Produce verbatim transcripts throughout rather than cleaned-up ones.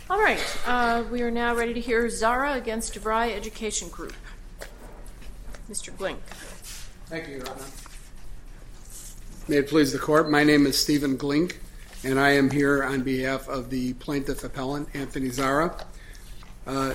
All right, uh, we are now ready to hear Zara against DeVry Education Group. Mister Glink. Thank you, Your Honor. May it please the Court, my name is Stephen Glink, and I am here on behalf of the plaintiff appellant, Anthony Zara. Uh,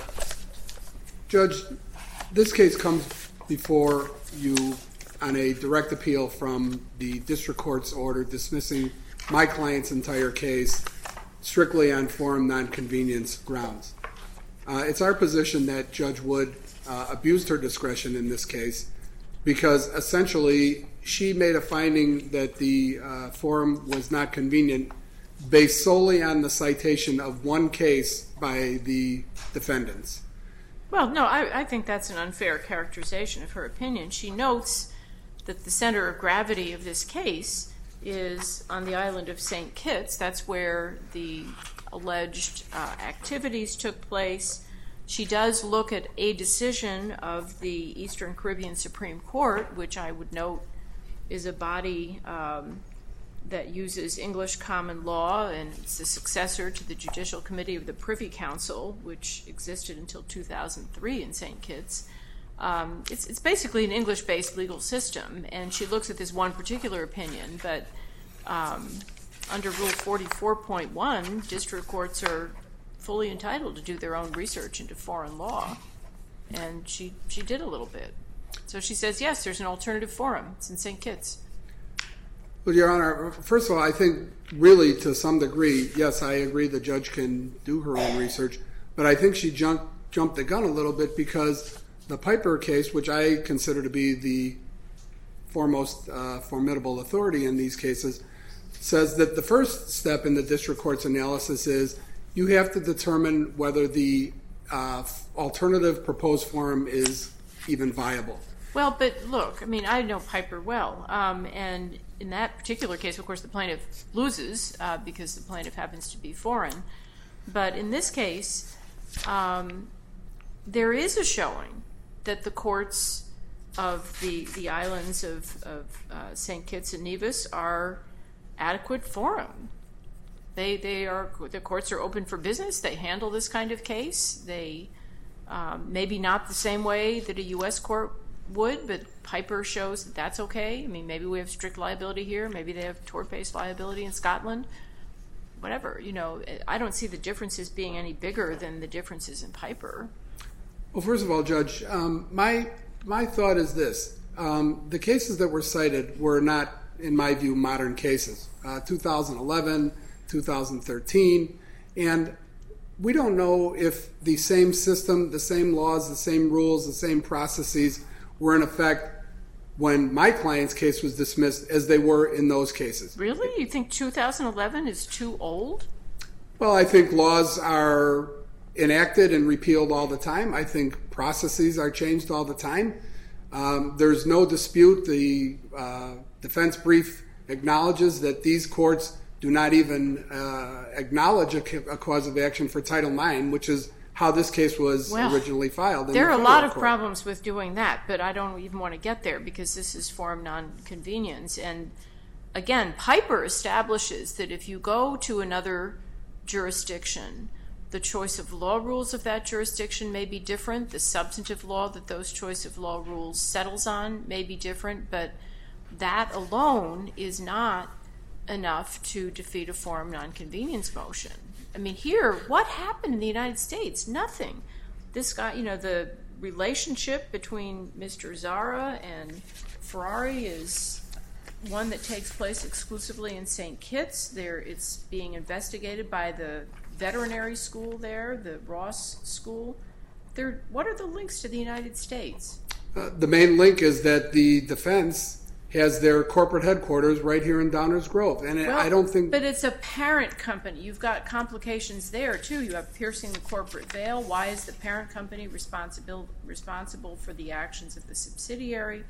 Judge, this case comes before you on a direct appeal from the district court's order dismissing my client's entire case strictly on forum nonconvenience grounds. Uh, it's our position that Judge Wood uh, abused her discretion in this case because essentially she made a finding that the uh, forum was not convenient based solely on the citation of one case by the defendants. Well, no, I, I think that's an unfair characterization of her opinion. She notes that the center of gravity of this case is on the island of Saint Kitts. That's where the alleged uh, activities took place. She does look at a decision of the Eastern Caribbean Supreme Court, which I would note is a body um, that uses English common law, and it's the successor to the Judicial Committee of the Privy Council, which existed until two thousand three in Saint Kitts. Um, it's, it's basically an English-based legal system, and she looks at this one particular opinion, but um, under Rule forty-four point one, district courts are fully entitled to do their own research into foreign law, and she, she did a little bit. So she says, yes, there's an alternative forum. It's in Saint Kitts. Well, Your Honor, first of all, I think really to some degree, yes, I agree the judge can do her own research, but I think she jumped, jumped the gun a little bit because the Piper case, which I consider to be the foremost uh, formidable authority in these cases, says that the first step in the district court's analysis is you have to determine whether the uh, alternative proposed forum is even viable. Well, but look, I mean, I know Piper well, um, and in that particular case, of course, the plaintiff loses uh, because the plaintiff happens to be foreign. But in this case, um, there is a showing that the courts of the, the islands of, of uh, Saint Kitts and Nevis are adequate forum. They, they are, the courts are open for business. They handle this kind of case. They um, maybe not the same way that a U S court would, but Piper shows that that's okay. I mean, maybe we have strict liability here. Maybe they have tort-based liability in Scotland. Whatever, you know, I don't see the differences being any bigger than the differences in Piper. Well, first of all, Judge, um, my my thought is this. Um, the cases that were cited were not, in my view, modern cases. Uh, two thousand eleven, two thousand thirteen, and we don't know if the same system, the same laws, the same rules, the same processes were in effect when my client's case was dismissed as they were in those cases. Really? You think two thousand eleven is too old? Well, I think laws are enacted and repealed all the time. I think processes are changed all the time. Um, there's no dispute. The uh, defense brief acknowledges that these courts do not even uh, acknowledge a, a cause of action for Title nine, which is how this case was well, originally filed. In there the are a lot of court. problems with doing that, but I don't even want to get there because this is forum nonconvenience. And again, Piper establishes that if you go to another jurisdiction, the choice of law rules of that jurisdiction may be different. The substantive law that those choice of law rules settles on may be different, but that alone is not enough to defeat a forum nonconvenience motion. I mean, here, what happened in the United States? Nothing. This guy, you know, the relationship between Mister Zara and Ferrari is one that takes place exclusively in Saint Kitts. There, it's being investigated by the veterinary school there, the Ross School. There, what are the links to the United States? Uh, the main link is that the defense has their corporate headquarters right here in Downers Grove. And well, I don't think... But it's a parent company. You've got complications there, too. You have piercing the corporate veil. Why is the parent company responsible responsible for the actions of the subsidiary?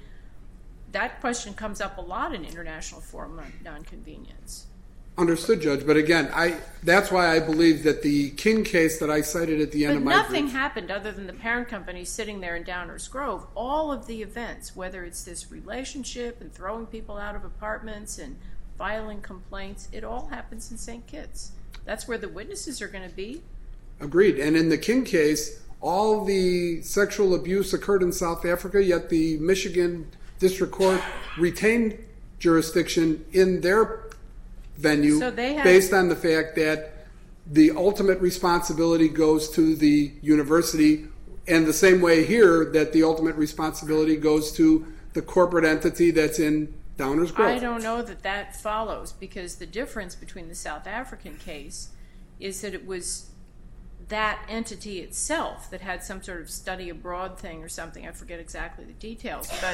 That question comes up a lot in international forum nonconvenience. Understood, Judge. But again, I that's why I believe that the King case that I cited at the end but of my nothing brief, happened other than the parent company sitting there in Downers Grove. All of the events, whether it's this relationship and throwing people out of apartments and filing complaints, it all happens in Saint Kitts. That's where the witnesses are going to be. Agreed. And in the King case, all the sexual abuse occurred in South Africa, yet the Michigan District Court retained jurisdiction in their venue so they have, based on the fact that the ultimate responsibility goes to the university, and the same way here that the ultimate responsibility goes to the corporate entity that's in Downers Grove. I don't know that that follows, because the difference between the South African case is that it was that entity itself that had some sort of study abroad thing or something. I forget exactly the details. But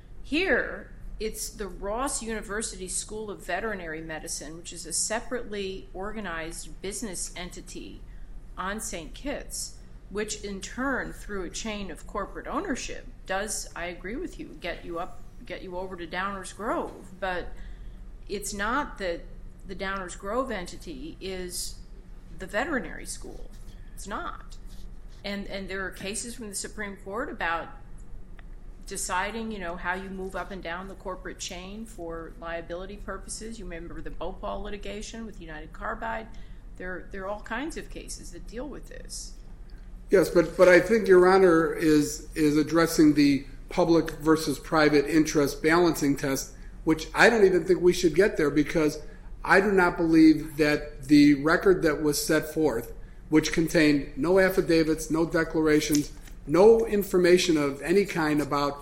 here, it's the Ross University School of Veterinary Medicine, which is a separately organized business entity on Saint Kitts, which in turn, through a chain of corporate ownership, does, I agree with you, get you up, get you over to Downers Grove. But it's not that the Downers Grove entity is the veterinary school. It's not. And and there are cases from the Supreme Court about deciding, you know, how you move up and down the corporate chain for liability purposes. You remember the Bhopal litigation with United Carbide. There, there are all kinds of cases that deal with this. Yes, but, but I think Your Honor is is addressing the public versus private interest balancing test, which I don't even think we should get there, because I do not believe that the record that was set forth, which contained no affidavits, no declarations, no information of any kind about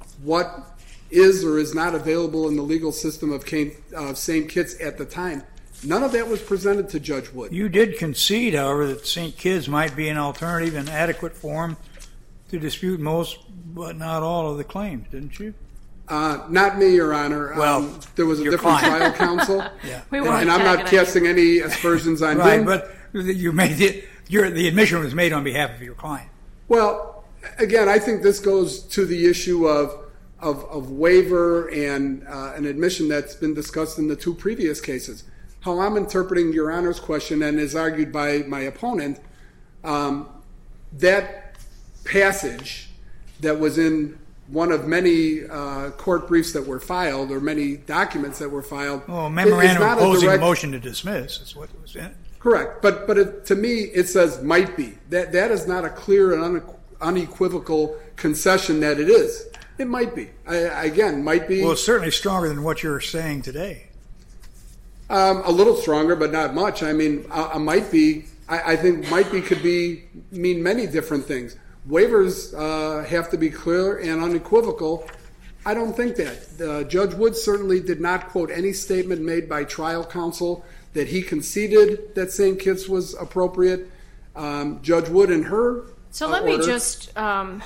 what is or is not available in the legal system of uh, Saint Kitts at the time, none of that was presented to Judge Wood. You did concede, however, that Saint Kitts might be an alternative and adequate forum to dispute most, but not all, of the claims, didn't you? Uh, not me, Your Honor. Well, um, there was a your different client. trial counsel, yeah. We and, weren't and I'm not casting any aspersions on right, him. But you made it. Your, the admission was made on behalf of your client. Well, again, I think this goes to the issue of of, of waiver and uh, an admission that's been discussed in the two previous cases. How I'm interpreting Your Honor's question, and is argued by my opponent, um, that passage that was in one of many uh, court briefs that were filed, or many documents that were filed. Well, a memorandum not opposing a direct, motion to dismiss is what was in it. Correct, but but it, to me it says might be. That that is not a clear and unequivocal concession that it is. It might be. I, again, might be. Well, it's certainly stronger than what you're saying today. Um, a little stronger, but not much. I mean, a, a might be. I, I think might be could be mean many different things. Waivers uh, have to be clear and unequivocal. I don't think that. Uh, Judge Wood certainly did not quote any statement made by trial counsel that he conceded that Saint Kitts was appropriate. Um, Judge Wood and her. So let uh, me order, just um,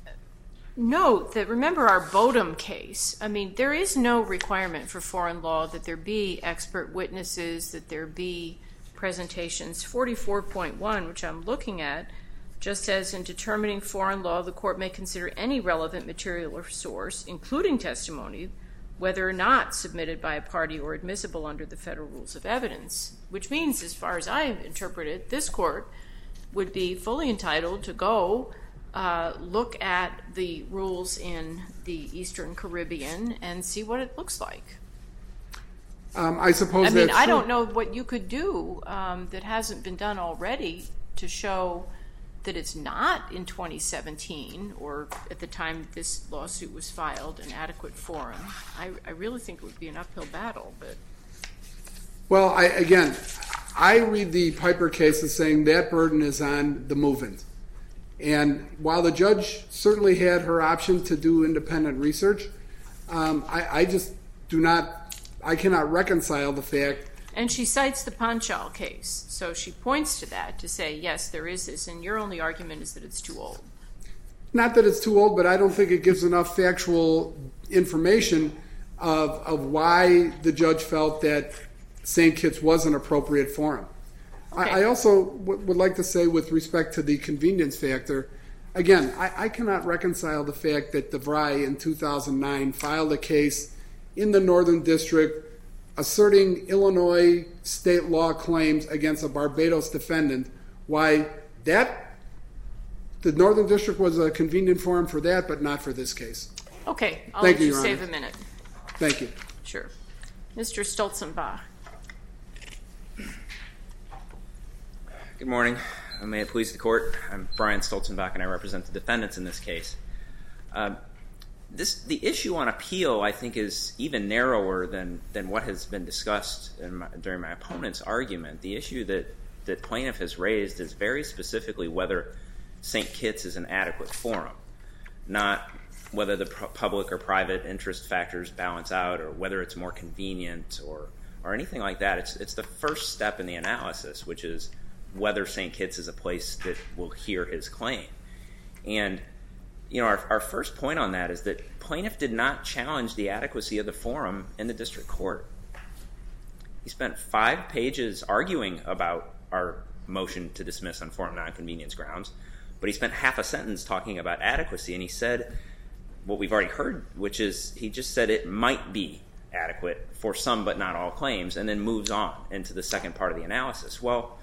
note that, remember our Bodum case. I mean, there is no requirement for foreign law that there be expert witnesses, that there be presentations. forty-four point one, which I'm looking at, just as in determining foreign law, the court may consider any relevant material or source, including testimony, whether or not submitted by a party or admissible under the federal rules of evidence, which means, as far as I interpret it, this court would be fully entitled to go uh, look at the rules in the Eastern Caribbean and see what it looks like. Um, I suppose I mean, that's I true. don't know what you could do um, that hasn't been done already to show that it's not in twenty seventeen, or at the time this lawsuit was filed, an adequate forum. I, I really think it would be an uphill battle. But Well, I, again, I read the Piper case as saying that burden is on the movement. And while the judge certainly had her option to do independent research, um, I, I just do not, I cannot reconcile the fact. And she cites the Panchal case. So she points to that to say, yes, there is this, and your only argument is that it's too old. Not that it's too old, but I don't think it gives enough factual information of, of why the judge felt that Saint Kitts was an appropriate forum. Okay. I, I also w- would like to say, with respect to the convenience factor, again, I, I cannot reconcile the fact that DeVry in two thousand nine filed a case in the Northern District asserting Illinois state law claims against a Barbados defendant, why that the Northern District was a convenient forum for that, but not for this case. Okay, I'll Thank let you, you Your save Honor. a minute. Thank you. Sure. Mister Stolzenbach. Good morning. May it please the court. I'm Brian Stolzenbach, and I represent the defendants in this case. Um, this the issue on appeal, I think, is even narrower than than what has been discussed in my, during my opponent's argument. The issue that that plaintiff has raised is very specifically whether Saint Kitts is an adequate forum, not whether the public or private interest factors balance out, or whether it's more convenient, or or anything like that. It's it's the first step in the analysis, which is whether Saint Kitts is a place that will hear his claim. And you know, our, our first point on that is that plaintiff did not challenge the adequacy of the forum in the district court. He spent five pages arguing about our motion to dismiss on forum nonconvenience grounds, but he spent half a sentence talking about adequacy, and he said what we've already heard, which is he just said it might be adequate for some but not all claims, and then moves on into the second part of the analysis. Well,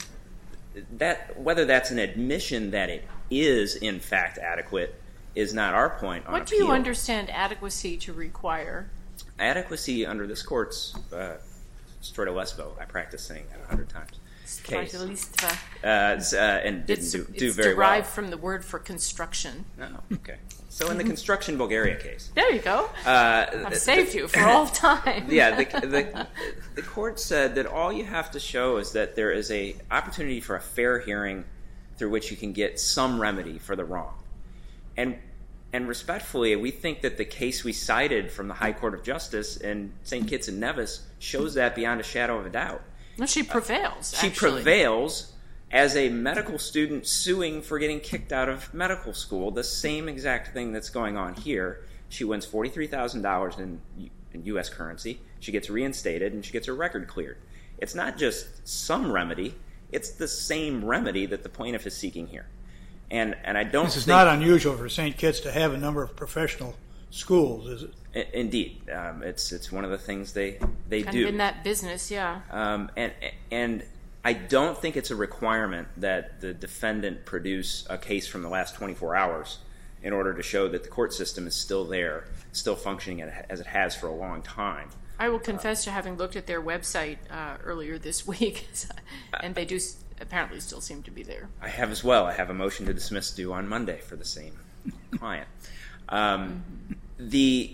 that whether that's an admission that it is in fact adequate is not our point on What do appeal. you understand adequacy to require? Adequacy under this court's uh, Strata Lesbo, I practiced saying that a hundred times. Case. Uh, uh, and didn't it's, do, it's do very derived well. from the word for construction. Oh, okay. So in the construction Bulgaria case. There you go. Uh, I've saved the, you for all time. Yeah, the, the, the court said that all you have to show is that there is a opportunity for a fair hearing through which you can get some remedy for the wrong. And and respectfully, we think that the case we cited from the High Court of Justice in Saint Kitts and Nevis shows that beyond a shadow of a doubt. No, she prevails. Uh, she actually. prevails as a medical student suing for getting kicked out of medical school, the same exact thing that's going on here. She wins forty-three thousand dollars in, in U S currency. She gets reinstated, and she gets her record cleared. It's not just some remedy. It's the same remedy that the plaintiff is seeking here. And and I don't This is think, not unusual for Saint Kitts to have a number of professional schools, is it? Indeed, um, it's it's one of the things they they kind do of in that business, yeah. Um, and and I don't think it's a requirement that the defendant produce a case from the last twenty-four hours in order to show that the court system is still there, still functioning as it has for a long time. I will confess to having looked at their website uh, earlier this week, and they do apparently still seem to be there. I have as well. I have a motion to dismiss due on Monday for the same client. Um, mm-hmm. The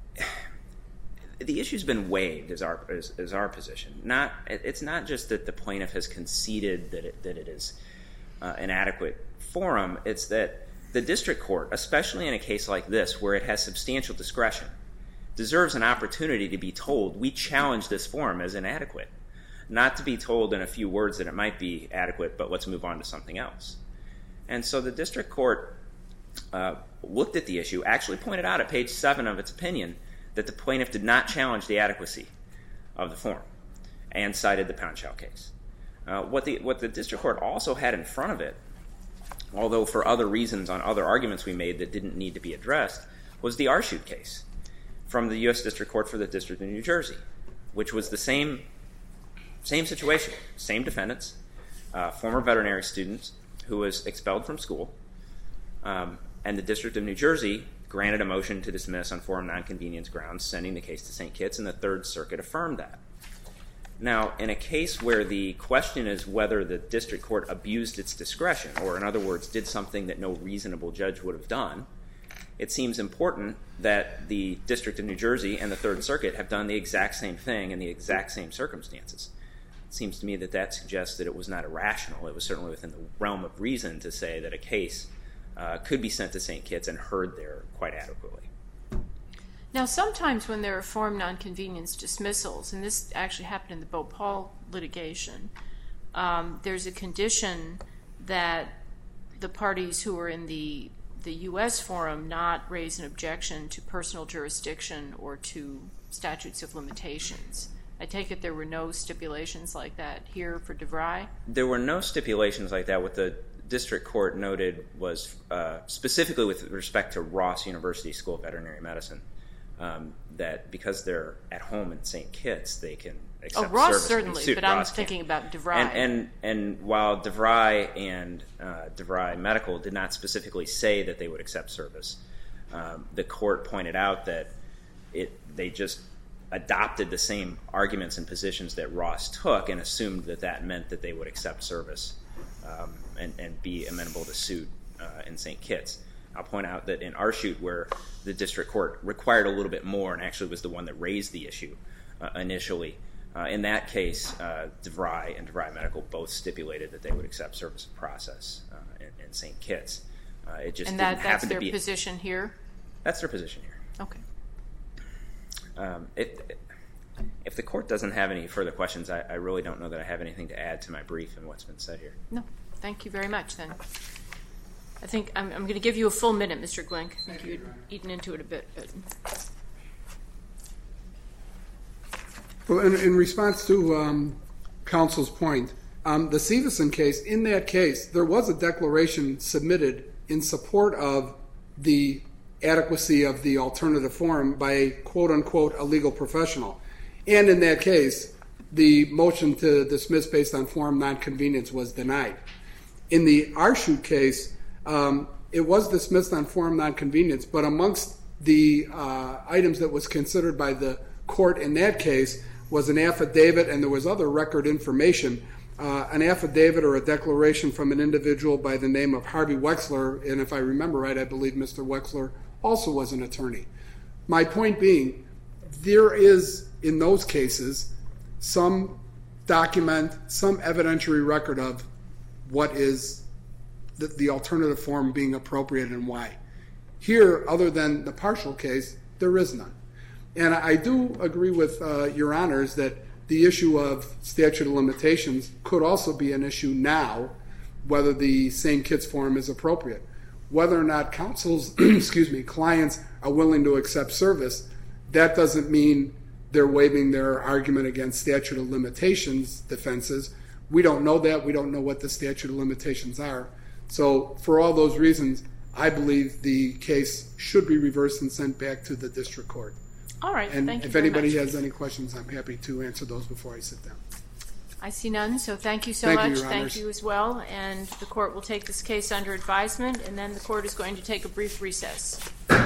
The issue's been waived, is our is, is our position. Not it's not just that the plaintiff has conceded that it, that it is uh, an adequate forum. It's that the district court, especially in a case like this where it has substantial discretion, deserves an opportunity to be told we challenge this forum as inadequate, not to be told in a few words that it might be adequate, but let's move on to something else. And so the district court uh, looked at the issue, actually pointed out at page seven of its opinion that the plaintiff did not challenge the adequacy of the forum, and cited the Poundshell case. Uh, what the what the district court also had in front of it, although for other reasons on other arguments we made that didn't need to be addressed, was the Arshoot case from the U S District Court for the District of New Jersey, which was the same same situation, same defendants, uh, former veterinary students who was expelled from school, um, and the District of New Jersey granted a motion to dismiss on forum nonconvenience grounds, sending the case to Saint Kitts, and the Third Circuit affirmed that. Now, in a case where the question is whether the district court abused its discretion, or in other words, did something that no reasonable judge would have done, it seems important that the District of New Jersey and the Third Circuit have done the exact same thing in the exact same circumstances. It seems to me that that suggests that it was not irrational. It was certainly within the realm of reason to say that a case Uh, could be sent to Saint Kitts and heard there quite adequately. Now, sometimes when there are forum nonconvenience dismissals, and this actually happened in the Bhopal litigation, um, there's a condition that the parties who are in the the U S forum not raise an objection to personal jurisdiction or to statutes of limitations. I take it there were no stipulations like that here for DeVry? There were no stipulations like that. What the district court noted was uh, specifically with respect to Ross University School of Veterinary Medicine, um, that because they're at home in Saint Kitts, they can accept oh, Ross service. certainly, Suit, but Ross I'm thinking can. about DeVry. And, and and while DeVry and uh, DeVry Medical did not specifically say that they would accept service, um, the court pointed out that it they just adopted the same arguments and positions that Ross took and assumed that that meant that they would accept service Uh, um, and, and be amenable to suit uh, in Saint Kitts. I'll point out that in Arshute, where the district court required a little bit more and actually was the one that raised the issue uh, initially, uh, in that case, uh, DeVry and DeVry Medical both stipulated that they would accept service of process uh, in, in Saint Kitts. Uh, it just and didn't that, that's happen their to be position here? That's their position here. Okay. Um, if, if the court doesn't have any further questions, I, I really don't know that I have anything to add to my brief and what's been said here. No. Thank you very much, then. I think I'm, I'm going to give you a full minute, Mister Glink. I think you'd eaten into it a bit. But. Well, in, in response to um, counsel's point, um, the Severson case, in that case, there was a declaration submitted in support of the adequacy of the alternative forum by a quote-unquote a legal professional. And in that case, the motion to dismiss based on forum nonconvenience was denied. In the Arshute case, um, it was dismissed on forum nonconvenience, but amongst the uh, items that was considered by the court in that case was an affidavit, and there was other record information, uh, an affidavit or a declaration from an individual by the name of Harvey Wexler, and if I remember right, I believe Mister Wexler also was an attorney. My point being, there is, in those cases, some document, some evidentiary record of what is the, the alternative form being appropriate and why. Here, other than the partial case, there is none. And I do agree with uh, Your Honors that the issue of statute of limitations could also be an issue now, whether the Saint Kitts form is appropriate. Whether or not counsel's, excuse me, clients are willing to accept service, that doesn't mean they're waiving their argument against statute of limitations defenses. We don't know that. We don't know what the statute of limitations are. So for all those reasons, I believe the case should be reversed and sent back to the district court. All right. And thank you if very anybody much. has any questions, I'm happy to answer those before I sit down. I see none, so thank you so Thank you, much. Your Thank Honors. you as well. And the court will take this case under advisement, and then the court is going to take a brief recess.